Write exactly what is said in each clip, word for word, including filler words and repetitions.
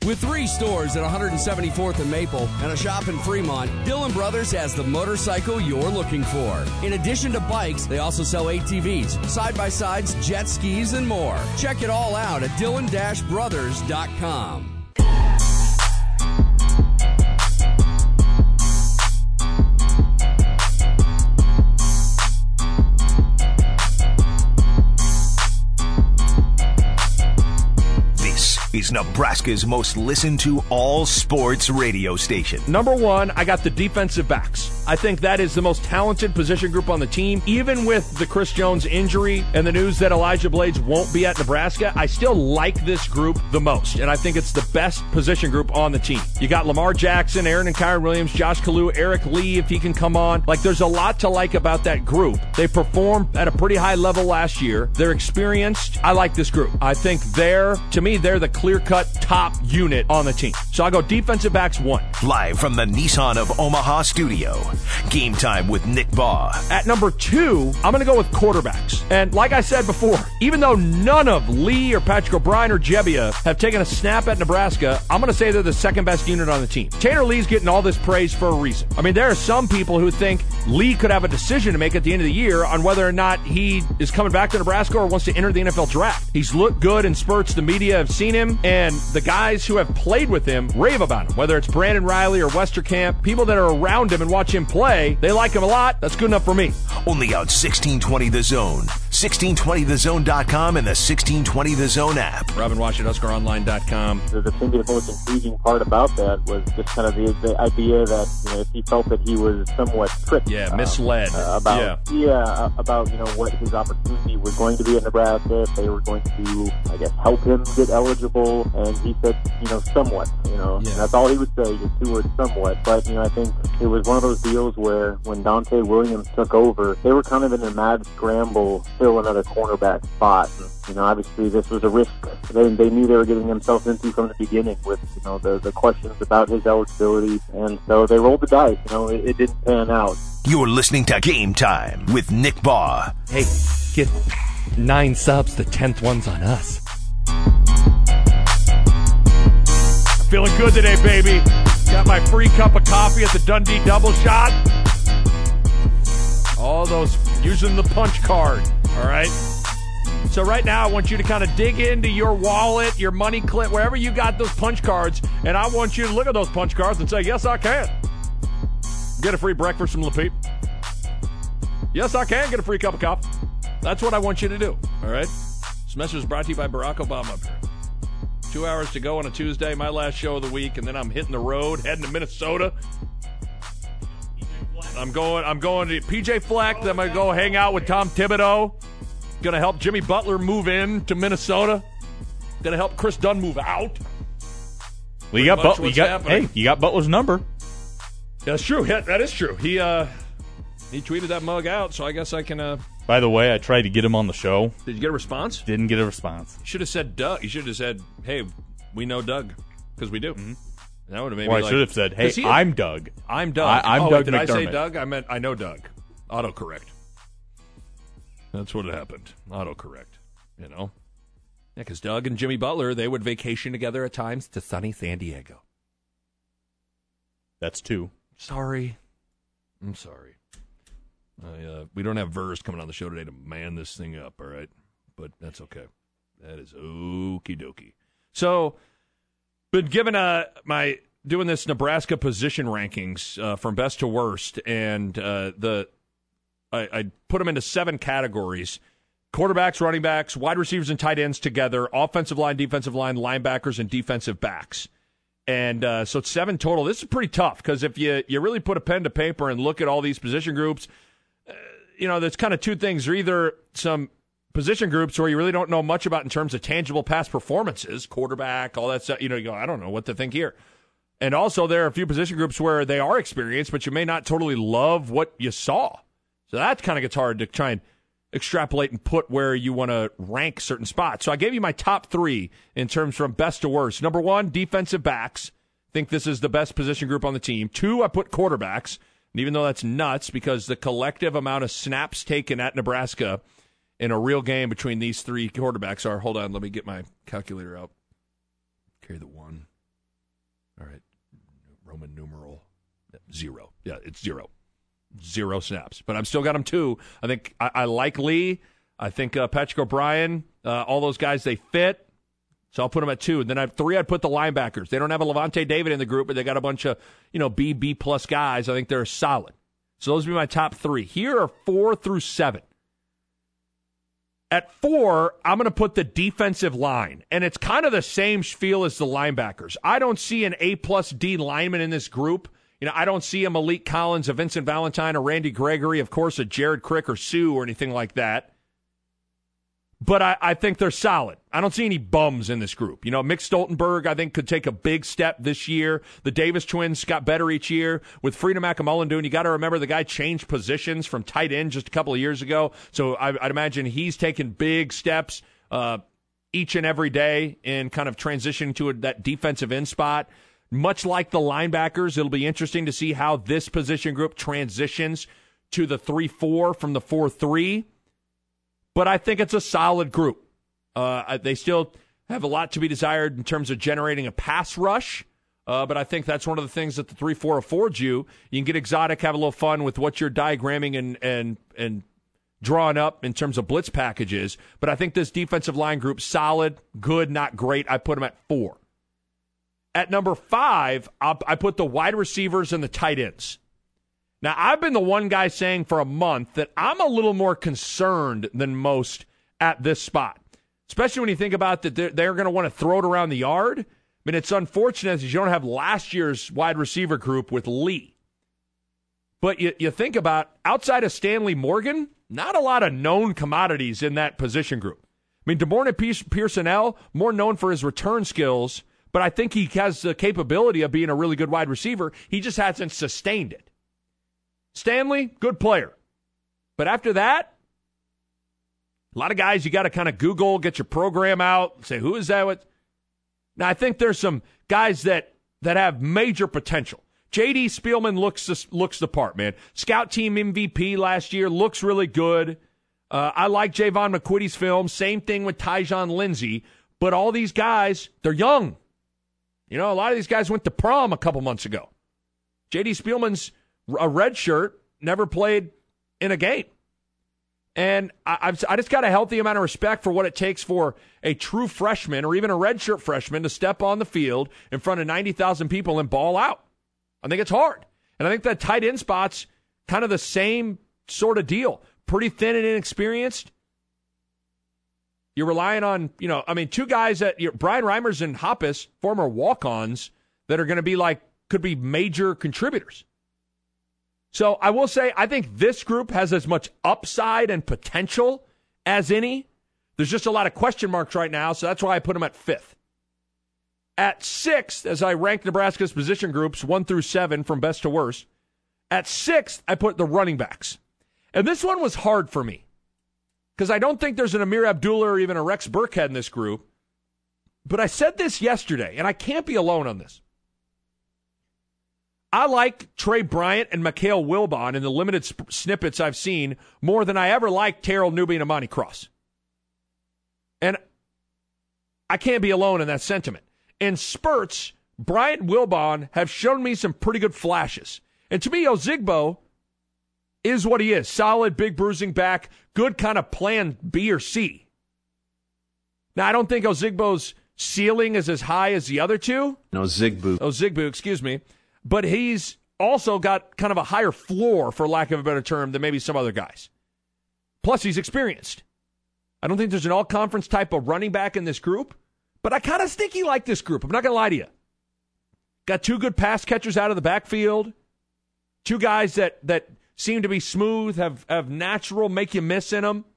With three stores at one seventy-fourth and Maple and a shop in Fremont, Dillon Brothers has the motorcycle you're looking for. In addition to bikes, they also sell A T Vs, side-by-sides, jet skis, and more. Check it all out at dillon dash brothers dot com. Is Nebraska's most listened to all sports radio station. Number one, I got the defensive backs. I think that is the most talented position group on the team. Even with the Chris Jones injury and the news that Elijah Blades won't be at Nebraska, I still like this group the most, and I think it's the best position group on the team. You got Lamar Jackson, Aaron and Kyron Williams, Josh Kalu, Eric Lee, if he can come on. Like, there's a lot to like about that group. They performed at a pretty high level last year. They're experienced. I like this group. I think they're, to me, they're the clear-cut top unit on the team. So I'll go defensive backs one. Live from the Nissan of Omaha studio, Game Time with Nick Baugh. At number two, I'm going to go with quarterbacks. And like I said before, even though none of Lee or Patrick O'Brien or Jebbia have taken a snap at Nebraska, I'm going to say they're the second best unit on the team. Tanner Lee's getting all this praise for a reason. I mean, there are some people who think Lee could have a decision to make at the end of the year on whether or not he is coming back to Nebraska or wants to enter the N F L draft. He's looked good in spurts. The media have seen him, and the guys who have played with him rave about him. Whether it's Brandon Riley or Westerkamp, people that are around him and watch him play, they like him a lot. That's good enough for me. Only on sixteen twenty The Zone, sixteen twenty the zone dot com, and the sixteen twenty The Zone app. Robin Wash at Husker Online dot com. The, the thing the most intriguing part about that was just kind of the, the idea that, you know, if he felt that he was somewhat tricked. Yeah, misled. Uh, about, yeah. Yeah, uh, about, you know, what his opportunity was going to be at Nebraska, if they were going to, I guess, help him get eligible, and he said, you know, somewhat, you know, Yeah. and that's all he would say, just two words, somewhat. But, you know, I think it was one of those deals where when Dante Williams took over, they were kind of in a mad scramble to fill another cornerback spot. And, you know, obviously this was a risk they, they knew they were getting themselves into from the beginning with, you know, the, the questions about his eligibility. And so they rolled the dice. You know, it, it didn't pan out. You're listening to Game Time with Nick Baugh. Hey, get nine subs, the tenth one's on us. Feeling good today, baby. Got my free cup of coffee at the Dundee Double Shot. All those using the punch card, all right? So right now, I want you to kind of dig into your wallet, your money clip, wherever you got those punch cards, and I want you to look at those punch cards and say, yes, I can. Get a free breakfast from LaPeep. Yes, I can get a free cup of coffee. That's what I want you to do, all right? This message is brought to you by Barack Obama up here. Two hours to go on a Tuesday, my last show of the week, and then I'm hitting the road, heading to Minnesota. I'm going I'm going to P J Fleck, then I'm going to go hang out with Tom Thibodeau. Going to help Jimmy Butler move in to Minnesota. Going to help Chris Dunn move out. Well, you got, but, you got hey, you got Butler's number. That's true. Yeah, that is true. He uh, he tweeted that mug out, so I guess I can. Uh, By the way, I tried to get him on the show. Did you get a response? Didn't get a response. You should have said Doug. You should have said, "Hey, we know Doug," because we do. Mm-hmm. That would have made or me I like, should have said, "Hey, he, I'm Doug. I'm Doug. I, I'm oh, Doug wait, did McDermott." I say Doug? I meant I know Doug. Autocorrect. That's what happened. Autocorrect. You know? Yeah, because Doug and Jimmy Butler, they would vacation together at times to sunny San Diego. That's two. Sorry. I'm sorry. I, uh, we don't have Verse coming on the show today to man this thing up, all right? But that's okay. That is okie dokie. So, been given a, my doing this Nebraska position rankings uh, from best to worst, and uh, the I, I put them into seven categories. Quarterbacks, running backs, wide receivers, and tight ends together, offensive line, defensive line, linebackers, and defensive backs. And uh, so it's seven total. This is pretty tough because if you, you really put a pen to paper and look at all these position groups, uh, you know, there's kind of two things. There are either some position groups where you really don't know much about in terms of tangible past performances, quarterback, all that stuff. You know, you go, I don't know what to think here. And also there are a few position groups where they are experienced, but you may not totally love what you saw. So that kind of gets hard to try and extrapolate and put where you want to rank certain spots. So I gave you my top three in terms from best to worst. Number one, defensive backs. Think this is the best position group on the team. Two, I put quarterbacks. And even though that's nuts because the collective amount of snaps taken at Nebraska in a real game between these three quarterbacks are, hold on, let me get my calculator out. Carry the one. Roman numeral zero. Yeah, it's zero. Zero snaps. But I've still got him two. I think I, I like Lee. I think uh, Patrick O'Brien, uh, all those guys, they fit. So I'll put them at two. And then I have three, I'd put the linebackers. They don't have a Levante David in the group, but they got a bunch of, you know, B, B-plus guys. I think they're solid. So those would be my top three. Here are four through seven. At four, I'm going to put the defensive line, and it's kind of the same feel as the linebackers. I don't see an A-plus D lineman in this group. You know, I don't see a Malik Collins, a Vincent Valentine, a Randy Gregory, of course, a Jared Crick or Sue or anything like that. But I, I think they're solid. I don't see any bums in this group. You know, Mick Stoltenberg, I think, could take a big step this year. The Davis twins got better each year. With Freedom Akamulundun, you got to remember the guy changed positions from tight end just a couple of years ago. So I, I'd imagine he's taken big steps uh, each and every day in kind of transitioning to a, that defensive end spot. Much like the linebackers, it'll be interesting to see how this position group transitions to the three four from the four three. But I think it's a solid group. Uh, they still have a lot to be desired in terms of generating a pass rush. Uh, but I think that's one of the things that the three four affords you. You can get exotic, have a little fun with what you're diagramming and and and drawing up in terms of blitz packages. But I think this defensive line group, solid, good, not great. I put them at four. At number five, I'll, I put the wide receivers and the tight ends. Now, I've been the one guy saying for a month that I'm a little more concerned than most at this spot, especially when you think about that they're, they're going to want to throw it around the yard. I mean, it's unfortunate that you don't have last year's wide receiver group with Lee. But you, you think about, outside of Stanley Morgan, not a lot of known commodities in that position group. I mean, DeMornay Pearsonell, more known for his return skills, but I think he has the capability of being a really good wide receiver. He just hasn't sustained it. Stanley, good player. But after that, a lot of guys you got to kind of Google, get your program out, say, who is that with? Now, I think there's some guys that, that have major potential. J D. Spielman looks, looks the part, man. Scout team M V P last year, looks really good. Uh, I like Javon McQuitty's film. Same thing with Tyjon Lindsey. But all these guys, they're young. You know, a lot of these guys went to prom a couple months ago. J D. Spielman's a red shirt, never played in a game. And I, I've, I just got a healthy amount of respect for what it takes for a true freshman or even a redshirt freshman to step on the field in front of ninety thousand people and ball out. I think it's hard. And I think that tight end spot's kind of the same sort of deal. Pretty thin and inexperienced. You're relying on, you know, I mean, two guys that, you're, Brian Reimers and Hoppus, former walk-ons, that are going to be like, could be major contributors. So I will say, I think this group has as much upside and potential as any. There's just a lot of question marks right now, so that's why I put them at fifth. At sixth, as I rank Nebraska's position groups, one through seven from best to worst, at sixth, I put the running backs. And this one was hard for me, because I don't think there's an Amir Abdullah or even a Rex Burkhead in this group. But I said this yesterday, and I can't be alone on this. I like Trey Bryant and Mikhail Wilbon in the limited sp- snippets I've seen more than I ever liked Terrell Newby and Amani Cross. And I can't be alone in that sentiment. In spurts, Bryant and Wilbon have shown me some pretty good flashes. And to me, Ozigbo is what he is. Solid, big bruising back, good kind of plan B or C. Now, I don't think Ozigbo's ceiling is as high as the other two. No, Zigbo. Ozigbo, excuse me. But he's also got kind of a higher floor, for lack of a better term, than maybe some other guys. Plus, he's experienced. I don't think there's an all-conference type of running back in this group, but I kind of stinky like this group. I'm not going to lie to you. Got two good pass catchers out of the backfield. Two guys that, that seem to be smooth, have, have natural make-you-miss in them.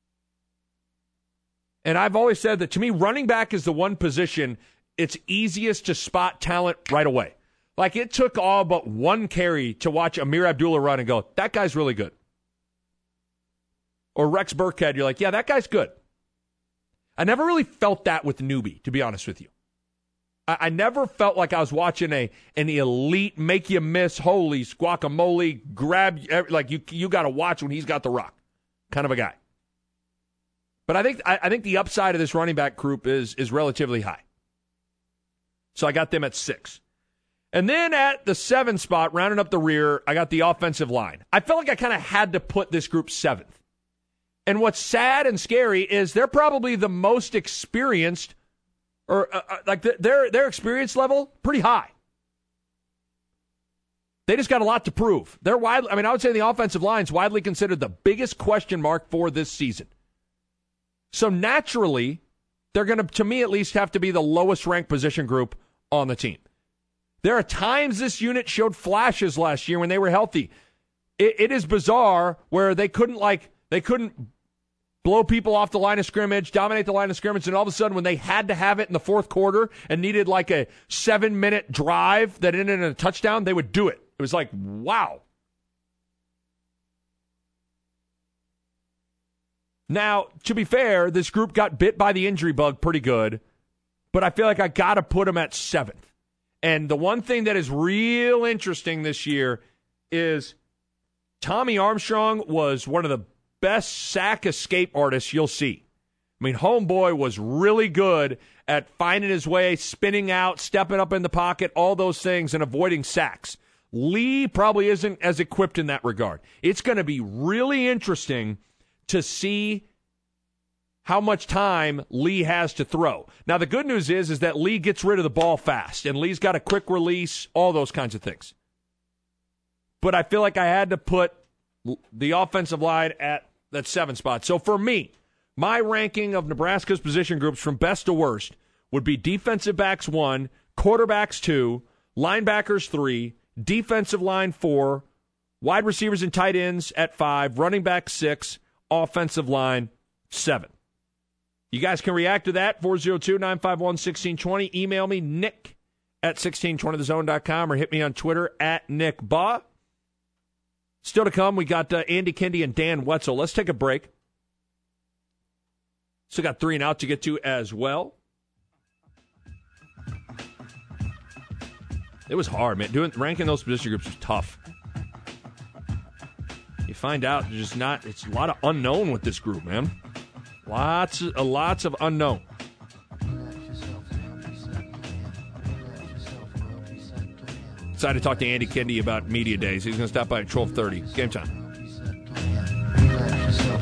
And I've always said that, to me, running back is the one position it's easiest to spot talent right away. Like, it took all but one carry to watch Amir Abdullah run and go, that guy's really good. Or Rex Burkhead, you're like, yeah, that guy's good. I never really felt that with Newby, to be honest with you. I, I never felt like I was watching a an elite, make you miss, holy guacamole, grab, like you you got to watch when he's got the rock kind of a guy. But I think I, I think the upside of this running back group is is relatively high. So I got them at six. And then at the seven spot, rounding up the rear, I got the offensive line. I felt like I kind of had to put this group seventh. And what's sad and scary is they're probably the most experienced, or uh, like the, their their experience level pretty high. They just got a lot to prove. They're wide. I mean, I would say the offensive line is widely considered the biggest question mark for this season. So naturally, they're going to, to me at least, have to be the lowest ranked position group on the team. There are times this unit showed flashes last year when they were healthy. It, it is bizarre where they couldn't like they couldn't blow people off the line of scrimmage, dominate the line of scrimmage, and all of a sudden when they had to have it in the fourth quarter and needed like a seven-minute drive that ended in a touchdown, they would do it. It was like, wow. Now, to be fair, this group got bit by the injury bug pretty good, but I feel like I got to put them at seventh. And the one thing that is real interesting this year is Tommy Armstrong was one of the best sack escape artists you'll see. I mean, homeboy was really good at finding his way, spinning out, stepping up in the pocket, all those things, and avoiding sacks. Lee probably isn't as equipped in that regard. It's going to be really interesting to see how much time Lee has to throw. Now, the good news is, is that Lee gets rid of the ball fast, and Lee's got a quick release, all those kinds of things. But I feel like I had to put the offensive line at that seven spot. So for me, my ranking of Nebraska's position groups from best to worst would be defensive backs one, quarterbacks two, linebackers three, defensive line four, wide receivers and tight ends at five, running back six, offensive line seven. You guys can react to that, four oh two, nine five one, one six two zero. Email me, nick at sixteen twenty the zone dot com, or hit me on Twitter at Nick Baugh. Still to come, we got uh, Andy Kendi and Dan Wetzel. Let's take a break. Still got three and out to get to as well. It was hard, man. Doing ranking those position groups was tough. You find out there's just not. It's a lot of unknown with this group, man. Lots, uh, lots of unknown. Decided to talk to Andy Kendi about media days. He's going to stop by at twelve thirty. Game time.